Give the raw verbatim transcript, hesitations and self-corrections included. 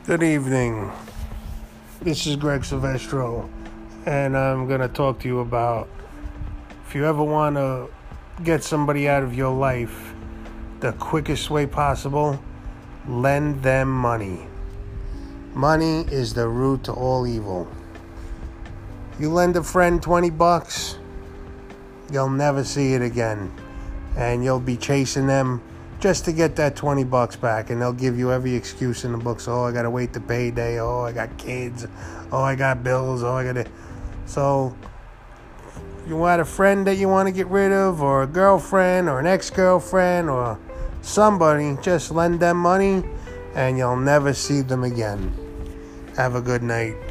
Good evening. This is Greg Silvestro, and I'm going to talk to you about if you ever want to get somebody out of your life the quickest way possible, lend them money. Money is the root to all evil. You lend a friend twenty bucks, you'll never see it again, and you'll be chasing them just to get that twenty bucks back, and they'll give you every excuse in the books. Oh, I gotta wait the payday. Oh, I got kids. Oh, I got bills. Oh, I gotta. So, you want a friend that you want to get rid of, or a girlfriend, or an ex-girlfriend, or somebody, just lend them money, and you'll never see them again. Have a good night.